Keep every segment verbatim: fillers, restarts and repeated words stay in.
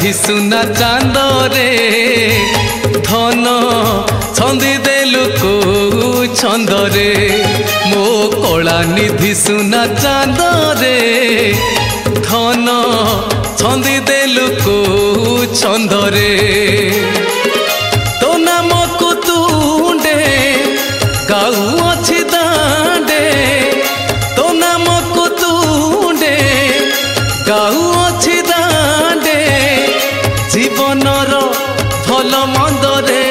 निधि सुना चांद रे धन छंदी देलु को छंद रे मो कला निधि सुना चांद रे धन छंदी देलु को छंद रे तो नाम को तुंडे गाऊ अच्छी दांडे तो नाम को तुंडे गाऊ अच्छी दांडे जीवनर भल मंद रे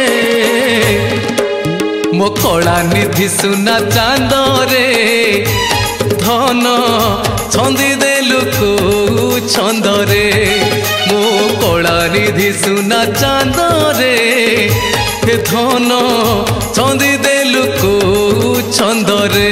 मो कला निधि सुना चांद रे धन छंदी देलु को छंद रे मो कला निधि सुना चांद रे धन छंदी देलु को छंद रे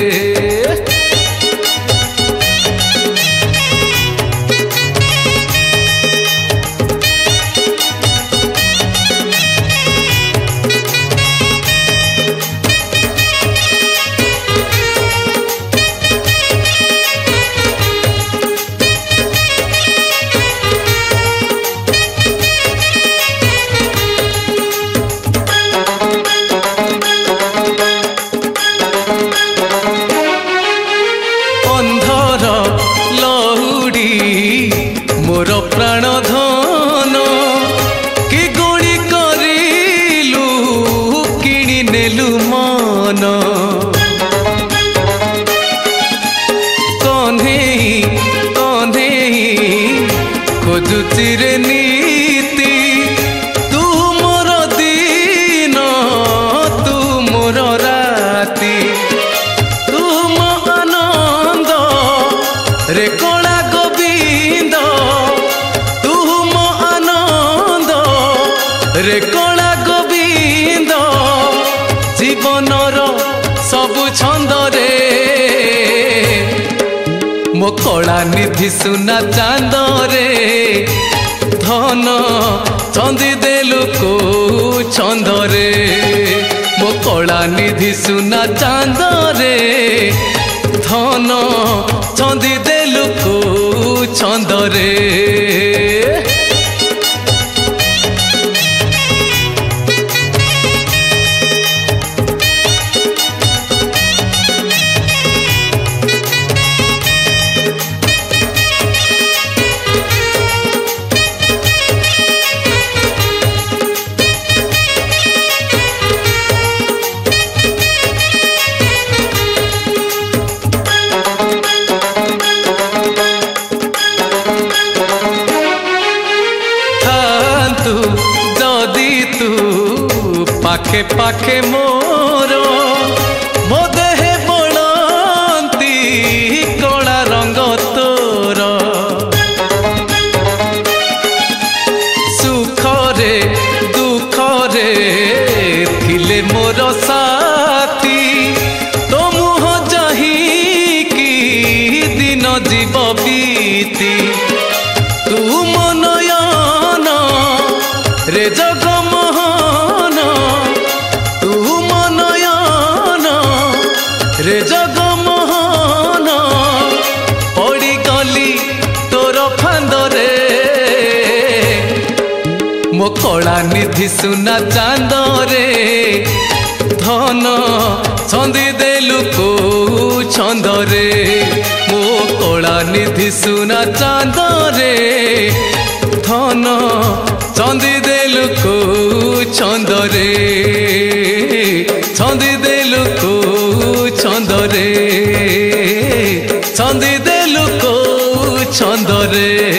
मोर प्राण धन कि गोड़ी करिलु किणी नेलु मन कन्हेई कन्हेई खोजुची रे नीति तू मोर दिन तू मोर राति तू मो आनंद रे कला गोविंद रे कला गोविंद जीवनर सबु छंद रे मो कला निधि सुना चांद रे धन छंदी देलु को छंद रे मो कला निधि सुना चांद रे धन छंदी देलु को छंद रे जदि तू पाखे पाखे मोर मो देहे बणंती कला रंग तोर सुख रे दुख रे थिले मोर साथी तो मुह चाही कि दिन जीव बीती तू मनयन रे जगमोहन तू मनयन रे जगमोहन पड़ी गली तोर फांद रे मो कला निधि सुना चांद रे धन छंदी देलु को छंद रे मो कला निधि सुना चांद रे धन छंदी देलु को छंद रे छंदी देलु को छंद रे छंदी देलु को छंद रे।